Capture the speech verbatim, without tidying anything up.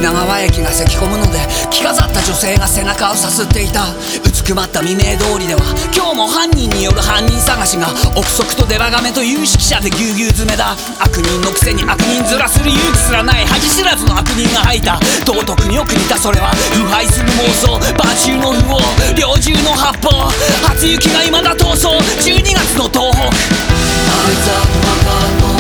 品川駅がせき込むので着飾った女性が背中をさすっていた。うつくまった未明通りでは今日も犯人による犯人探しが憶測とデバガメと有識者でぎゅうぎゅう詰めだ。悪人のくせに悪人面する勇気すらない恥知らずの悪人が吐いた道徳によく似たそれは腐敗する妄想、晩秋の不法、猟銃の発砲、初雪が未だ逃走。じゅうにがつの東北。あいつは